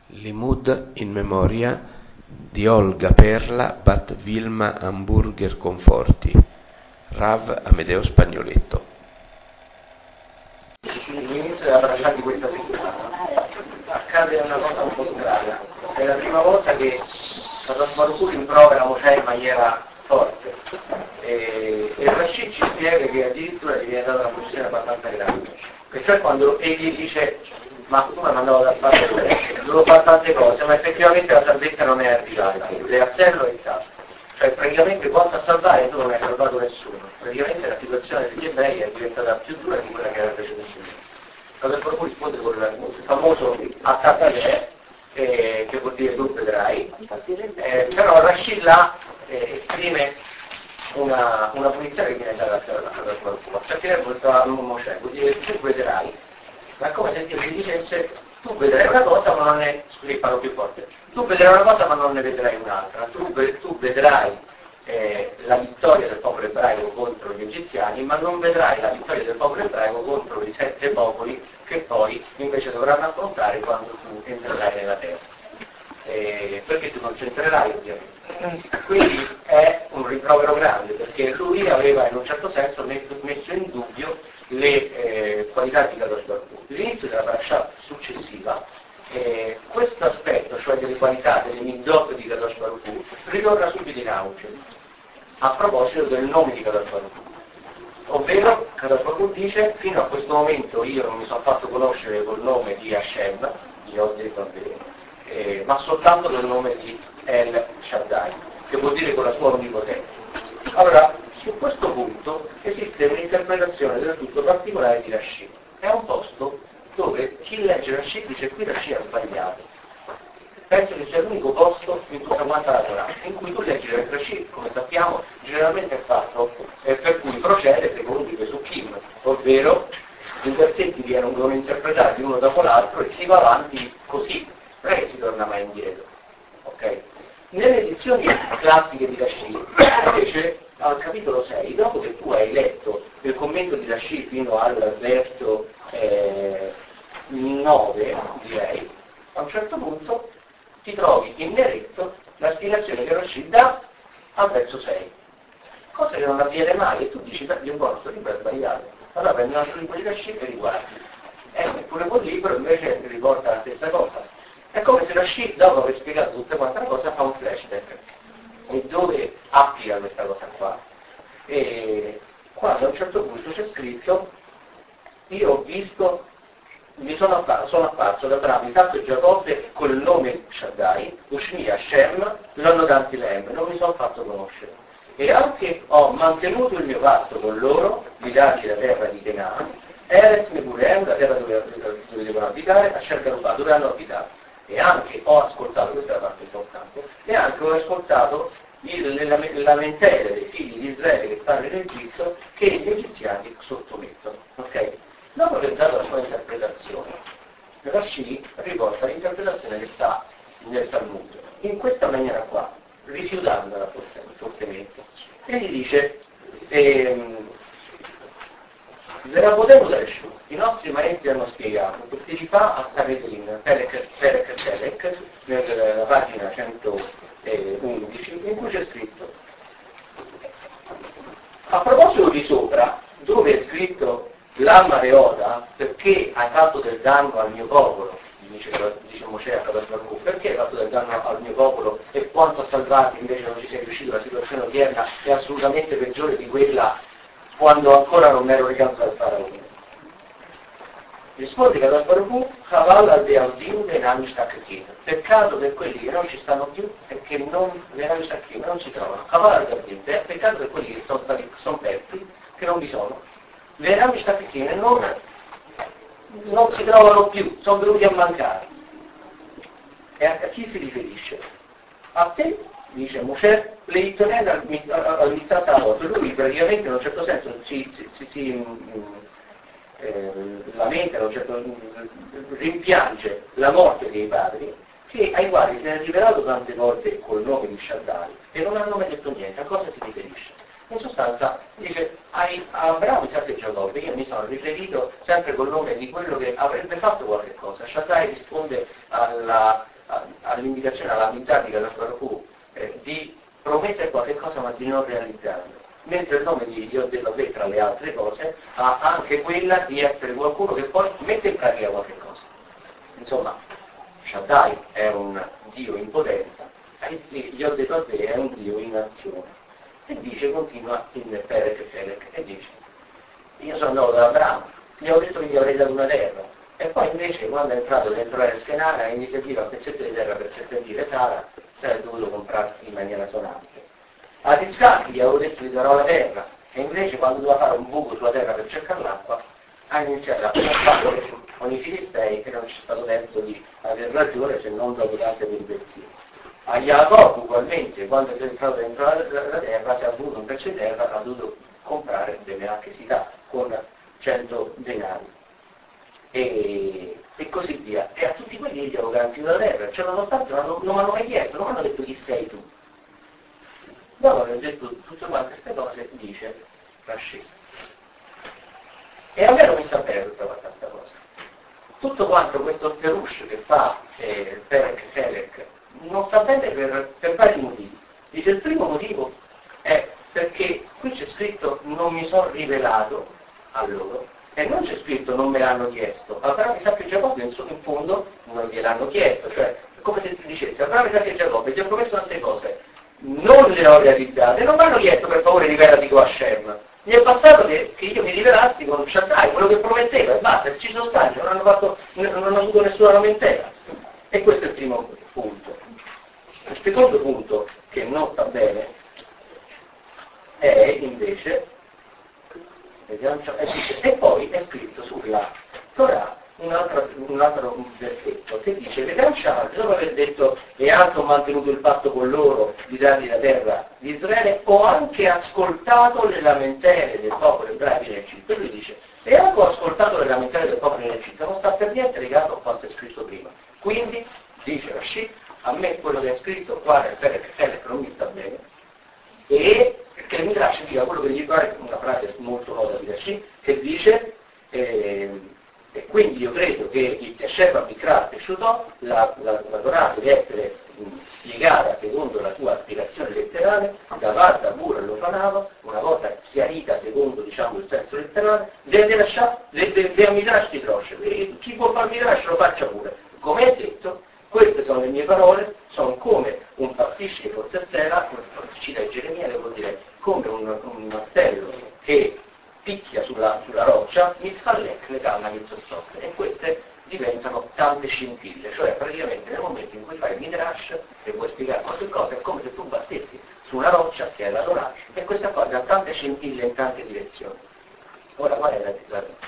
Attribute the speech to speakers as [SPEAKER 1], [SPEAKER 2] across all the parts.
[SPEAKER 1] Limud in memoria di Olga Perla bat Vilma Hamburger Conforti, Rav Amedeo Spagnoletto.
[SPEAKER 2] L'inizio della paracià di questa settimana accade una cosa un po' strana. È la prima volta che Kadosh Baruch Hu rimprovera Mosè in maniera forte e Rashid ci spiega che addirittura gli viene data una posizione abbastanza grande, e cioè quando egli dice: ma tu mi hai mandato da fare questo, dovevo fare tante cose, ma effettivamente la salvezza non è arrivata, Leazzello è stato. Cioè praticamente quanto a salvare tu non hai salvato nessuno. Praticamente la situazione degli ebrei è diventata più dura di quella che era precedentemente. Kadosh Baruch Hu risponde con il famoso Attaccare, che vuol dire tu vedrai, però Rashid là esprime una punizione che viene data da Kadosh Baruch Hu. Attaccare Mosè vuol dire tu vedrai, ma è come se Dio ci dicesse: tu vedrai una cosa ma non ne parlo più forte, tu vedrai una cosa ma non ne vedrai un'altra, tu vedrai la vittoria del popolo ebraico contro gli egiziani, ma non vedrai la vittoria del popolo ebraico contro i 7 popoli che poi invece dovranno affrontare quando tu entrerai nella terra. Perché ti concentrerai ovviamente. Quindi è un rimprovero grande, perché lui aveva in un certo senso messo in dubbio le qualità di Kadosh Baruch Hu. L'inizio della parasha successiva, questo aspetto, cioè delle qualità, delle middot di Kadosh Baruch Hu, ritorna subito in auge a proposito del nome di Kadosh Baruch Hu. Ovvero, Kadosh Baruch Hu dice: fino a questo momento io non mi sono fatto conoscere col nome di Hashem, di Odeh Vabbè, ma soltanto col nome di El Shaddai, che vuol dire con la sua onnipotenza. Allora, su questo punto esiste un'interpretazione del tutto particolare di Rashid. È un posto dove chi legge Rashid dice: qui Rashid ha sbagliato. Penso che sia l'unico posto in tutta quanta la Torah in cui tu leggi Rashid, come sappiamo, generalmente è fatto, per cui procede secondo i Pesukim, ovvero i versetti vengono interpretati uno dopo l'altro e si va avanti così, non è che si torna mai indietro. Ok? Nelle edizioni classiche di Rashid, invece, al capitolo 6, dopo che tu hai letto il commento di Rashid fino al verso 9, direi, a un certo punto ti trovi in neretto la spiegazione che Rashid dà al verso 6. Cosa che non avviene mai, e tu dici: beh, un buono, sto libro è sbagliato. Allora prendi un altro libro di Rashid e riguardi. Eppure quel libro invece ti riporta la stessa cosa. È come se Rashid, dopo aver spiegato tutta quanta la cosa, fa un flashback. E dove applica questa cosa qua? E quando a un certo punto c'è scritto: io ho visto, sono apparso da Abramo, Isacco e Giacobbe col nome Shaddai, Ushmi Hashem, l'hanno danti Lem, non mi sono fatto conoscere. E anche ho mantenuto il mio patto con loro, di dargli la terra di Canaan, Eretz Megurem, la terra dove devono abitare, a Shergarubà, dove hanno abitato. E anche ho ascoltato, questa è la parte importante, e anche ho ascoltato le lamentele dei figli di Israele che stanno in Egitto, che gli egiziani sottomettono. Ok? Dopo aver dato la sua interpretazione, Rashid riporta l'interpretazione che sta nel Talmud, in questa maniera qua, rifiutandola fortemente. E gli dice: i nostri maestri hanno spiegato che si rifà a Sanhedrin, Perek, nella pagina 111, in cui c'è scritto: a proposito di sopra, dove è scritto l'Alma Reoda, perché hai fatto del danno al mio popolo, dice Mosè a Kadosh Baruch Hu, perché hai fatto del danno al mio popolo e quanto a salvarti invece non ci sei riuscito, la situazione odierna è assolutamente peggiore di quella quando ancora non ero recato dal faraone. Risponde Kadosh Baruch Hu: Chaval al-Dealdim ve'namishtakhin. Peccato per quelli che non ci stanno più e che non si trovano. Chaval al-Dealdim, peccato per quelli che sono persi, che non vi sono. Ve'namishtakhin non si trovano più, sono venuti a mancare. E a chi si riferisce? A te, dice Mosè, Leitonel al-Mitzat. Lui praticamente in un certo senso lamenta, rimpiange la morte dei padri, ai quali si è rivelato tante volte col nome di Shaddai e non hanno mai detto niente. A cosa si riferisce? In sostanza dice: a Abramo, Isacco e Giacobbe io mi sono riferito sempre col nome di quello che avrebbe fatto qualche cosa. Shaddai risponde all'indicazione, alla mitratica del Baruch di promettere qualche cosa ma di non realizzarlo, mentre il nome di Dio della tra le altre cose ha anche quella di essere qualcuno che poi mette in pratica qualche cosa. Insomma, Shaddai è un Dio in potenza, e Yod-Heh è un Dio in azione. E dice, continua in Perek, e dice, io sono andato da Abramo, gli ho detto che gli avrei dato una terra, e poi invece quando è entrato dentro l'Eschenara, iniziativa a pezzetti di terra per cercare Sara, si è dovuto comprare in maniera sonante. Ad Isacco gli avevo detto che gli darò la terra, e invece quando doveva fare un buco sulla terra per cercare l'acqua, ha iniziato a combattere con i Filistei, che non c'è stato tempo di aver ragione se non dopo tante peripezie. A Jacopo ugualmente, quando è entrato dentro la terra, si è avuto un pezzo di terra, ha dovuto comprare delle anchesità con 100 denari. E così via. E a tutti quelli gli avevo garantito la terra, cioè nonostante non mi hanno mai chiesto, non mi hanno detto chi sei tu. Dopo aver detto tutte quante queste cose, dice Rashi. E a me non mi sta bene tutta questa cosa. Tutto quanto questo Perush che fa Perek non sta bene per vari motivi. Dice il primo motivo è perché qui c'è scritto non mi sono rivelato a loro e non c'è scritto non me l'hanno chiesto. Abramo, Isacco e Giacobbe in fondo non gliel'hanno chiesto, cioè è come se ti dicessi Abramo, Isacco e Giacobbe ti ho promesso tante cose, non le ho realizzate, non mi hanno chiesto per favore rivelati con Hashem. Mi è bastato che io mi rivelassi con Shaddai, quello che prometteva, e basta, ci sono stati, non hanno avuto nessuna lamentela. E questo è il primo punto. Il secondo punto, che non sta bene, è invece, e poi è scritto sulla Torah un altro versetto che dice le canciate, dopo aver detto e anche ho mantenuto il patto con loro di dargli la terra di Israele, ho anche ascoltato le lamentele del popolo ebraico in Egitto. E lui dice e anche ho ascoltato le lamentele del popolo in Egitto, non sta per niente legato a quanto è scritto prima. Quindi dice Rashi, a me quello che è scritto qua nel Perek non mi sta bene, e che il Midrash dica quello che gli pare, una frase molto nota di Rashi, che dice e quindi io credo che il Sheva Bikrat e Shutò, la Torah deve essere spiegata secondo la sua spiegazione letterale, da Varda, Bura e Lofanava, una cosa chiarita secondo diciamo il senso letterale, deve Midrash di Trosh. Chi può fare Midrash lo faccia pure. Come è detto, queste sono le mie parole, sono come un pasticcio di Forzazzera, cita Geremia, che vuol dire come un martello che picchia sulla roccia, mi fa le calma che soffre, e queste diventano tante scintille, cioè praticamente nel momento in cui fai il Midrash e vuoi spiegare qualche cosa è come se tu battessi su una roccia che è la Torah, e questa cosa ha tante scintille in tante direzioni. Ora qual è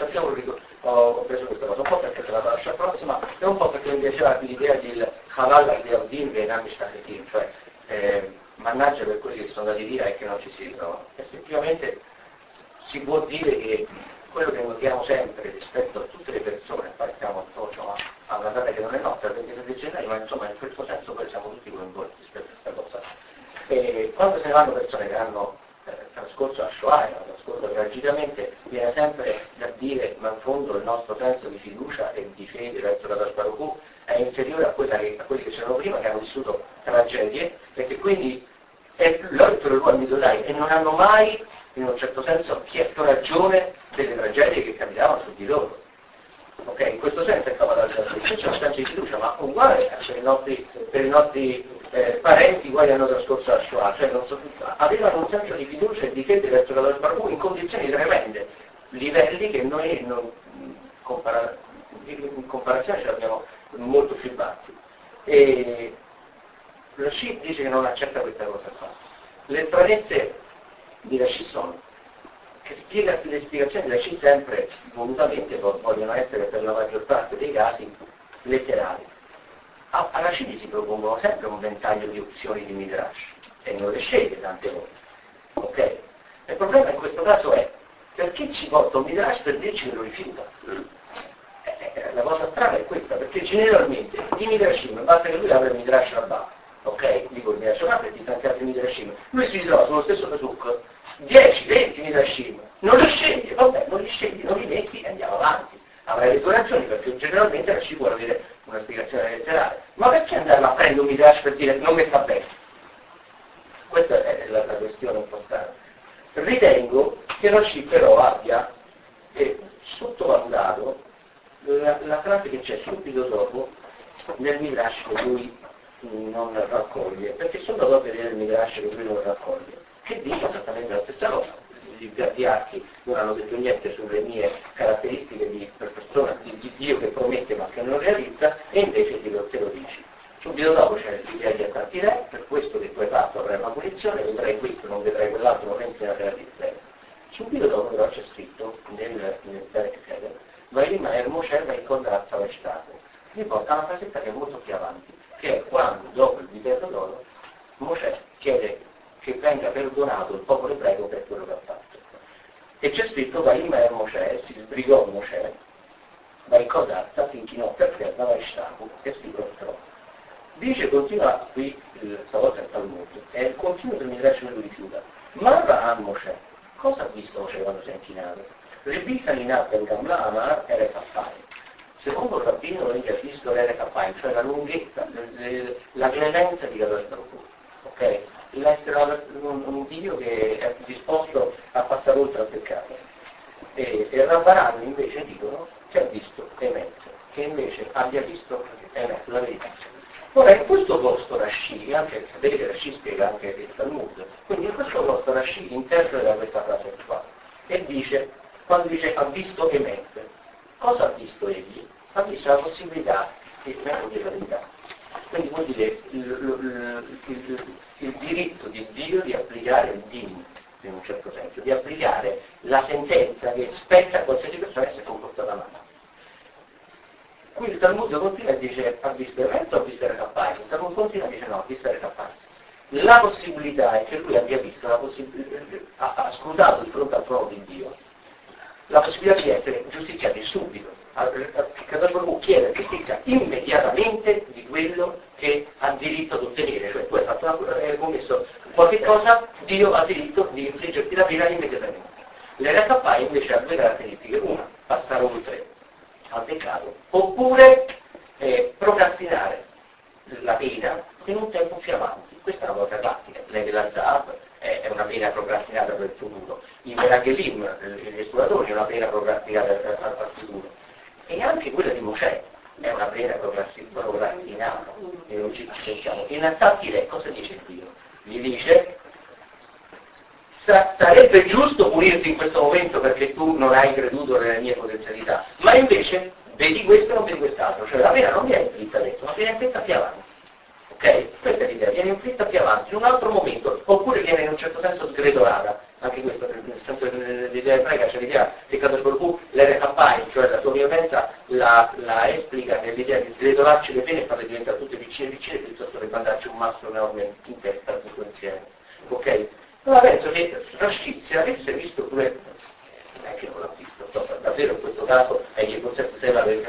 [SPEAKER 2] ho preso questa cosa, un po' perché se la lascia prossima e un po' perché mi piaceva più l'idea del Chaval di Audim e Nami Shtachetim, cioè mannaggia per quelli che sono andati via e che non ci si ritrovano. Effettivamente si può dire che quello che notiamo sempre rispetto a tutte le persone, partiamo a una data che non è nostra, il 27 gennaio, ma insomma in questo senso poi siamo tutti coinvolti rispetto a questa cosa. E quando se ne vanno persone che hanno trascorso la Shoah, hanno trascorso tragicamente, viene sempre da dire, ma in fondo il nostro senso di fiducia e di fede verso la Baruch è inferiore a quelli che c'erano prima, che hanno vissuto tragedie, e che quindi loro al Midolai e non hanno mai in un certo senso chiesto ragione delle tragedie che capitavano su di loro. Ok, in questo senso è c'è un senso di fiducia, ma uguale per i nostri parenti quali hanno trascorso la Shoah, cioè avevano un senso di fiducia e di fede verso la Baruch in condizioni tremende, livelli che noi in comparazione ce l'abbiamo molto più bassi. E Rashi dice che non accetta questa cosa qua. Le stranezze di Rashi sono che le spiegazioni di Rashi sempre volutamente vogliono essere per la maggior parte dei casi letterali. A Rashi si propongono sempre un ventaglio di opzioni di Midrash e non le sceglie tante volte. Ok? Il problema in questo caso è perché ci porta un Midrash per dirci che lo rifiuta? La cosa strana è questa, perché generalmente i Midrashim, basta che lui apre il Midrash Rabbah, ok? Dico il Midrash Rabbah e di tanti altri Midrashim, lui si ritrova sullo stesso Pesuk 10, 20 Midrashim, non li sceglie, vabbè, non li scegli, non li metti e andiamo avanti. Avrai le tue ragioni perché generalmente la ci vuole avere una spiegazione letterale, Ma perché andarla a prendere un midrash per dire non mi sta bene? Questa è la questione importante. Ritengo che Rashi però abbia sottovalutato la frase che c'è subito dopo nel midrash che lui non raccoglie, perché solo dopo vedere il midrash che lui non raccoglie, che dice esattamente la stessa cosa. I patriarchi non hanno detto niente sulle mie caratteristiche di persona, di Dio che promette ma che non realizza, e invece te lo dici. Subito dopo c'è l'idea di attacchi re, per questo che tu hai fatto avrai una punizione, vedrai questo, non vedrai quell'altro, non entri a realizzare. Subito dopo però c'è scritto nel Perek Keder, Vaima er Moshe Vaikodrazza Vashtaku. Mi porta una frasetta che è molto più avanti, che è quando dopo il vitello d'oro Moshe chiede che venga perdonato il popolo ebraico per quello che ha fatto. E c'è scritto Vaima er Moshe, si sbrigò Moshe, Vaikodrazza, si inchinò per terra Vashtaku e si prostrò. Dice, continua qui, stavolta il Talmud, è il continuo del Midrash che lui rifiuta. Ma Abraham Moshe, cosa ha visto Moshe quando si è inchinato? Rebisa Linat del Gamla Amar Ere Kaffai. Secondo il rabbino egli ha visto l'Ere Kaffai, cioè la lunghezza, la clemenza di Kadosh Baruch Hu. Ok? L'essere un Dio che è disposto a passare oltre al peccato. E Rabbanan invece dicono che ha visto Emet, che invece abbia visto Emet, la verità. Ora in questo posto Rashi, anche vedete Rashi spiega anche il Talmud, quindi in questo posto Rashi interpreta questa frase qua e dice, quando dice ha visto Emet, cosa ha visto egli? Ha visto la possibilità di la verità. Quindi vuol dire il diritto di Dio di applicare il din, in un certo senso, di applicare la sentenza che spetta a qualsiasi persona essere comportata male. Qui il Talmud continua e dice ha visto Emet o ha visto Rekappai? Il Talmud continua e dice no, ha visto Rekappai. La possibilità è che lui abbia visto, ha scrutato di fronte al trono di Dio, la possibilità di essere giustiziati subito. Kadosh Baruch Hu chiede giustizia immediatamente di quello che ha diritto ad ottenere, cioè tu hai commesso qualche cosa, Dio ha diritto di infliggerti la pena immediatamente. Le Rekappai invece ha due caratteristiche, una, passare oltre al peccato, oppure procrastinare la pena in un tempo più avanti. Questa è una cosa classica, l'Elazar è una pena procrastinata per il futuro, i Meragelim, gli esploratori, è una pena procrastinata al futuro, e anche quella di Mosè è una pena procrastinata, e non ci pensiamo. In attacchi cosa dice Dio? Gli dice sarebbe giusto punirti in questo momento perché tu non hai creduto nelle mie potenzialità, ma invece vedi questo e non vedi quest'altro, cioè la pena non viene inflitta adesso, ma viene inflitta più avanti. Ok? Questa è l'idea, viene inflitta più avanti, in un altro momento, oppure viene in un certo senso sgretolata, anche questo, nel senso dell'idea ebraica c'è l'idea che Kadosh Baruch Hu, l'Erekappai, cioè la sua violenza, la esplica nell'idea di sgretolarci le pene e farle diventare tutte piccine piuttosto che mandarci un mastro enorme in testa tutto insieme. Ok? Allora penso che Rashi se avesse visto pure, non è che non l'ha visto, davvero in questo caso è che forse sembra che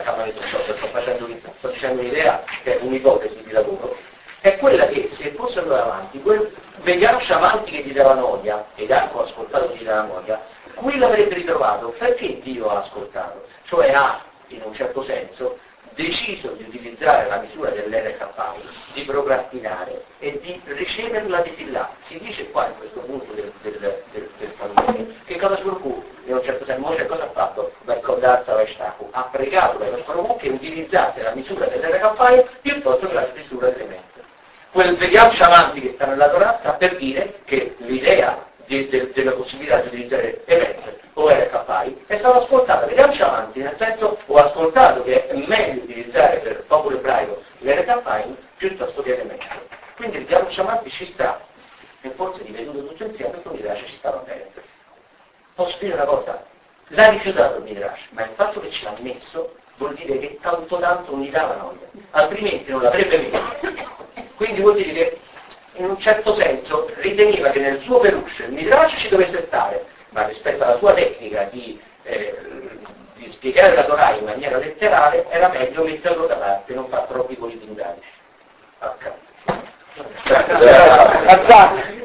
[SPEAKER 2] sto dicendo un'idea che è un'ipotesi di lavoro, è quella che se fosse andato avanti, quel vegano sciamanti che gli dava noia, ed Arco ha ascoltato che gli dava noia, qui l'avrebbe ritrovato perché Dio ha ascoltato, cioè ha, in un certo senso, deciso di utilizzare la misura dell'Erekappai, di procrastinare e di riceverla di là. Si dice qua in questo punto del Talmud che Kadosh Baruch Hu, in un certo senso, Moshe cosa ha fatto? Ha pregato da Kadosh Baruch Hu che utilizzasse la misura dell'Erekappai piuttosto che la misura dell'Emet. Quel vediamo sciamanti che sta nella Torah sta per dire che l'idea della possibilità di utilizzare Emet o Erekappai è stata ascoltata. Vediamo avanti, nel senso ho ascoltato che è meglio utilizzare per il popolo ebraico l'Erekappai piuttosto che Emet. Quindi vediamo avanti ci sta, e forse divenuto tutto insieme questo Midrash ci stava bene. Posso dire una cosa? L'ha rifiutato il Midrash, ma il fatto che ce l'ha messo vuol dire che tanto non gli dava noia, altrimenti non l'avrebbe messo. Quindi vuol dire che in un certo senso riteneva che nel suo peluche il Midrash ci dovesse stare, ma rispetto alla sua tecnica di spiegare la Torah in maniera letterale era meglio metterlo da parte, non far troppi voli pindarici.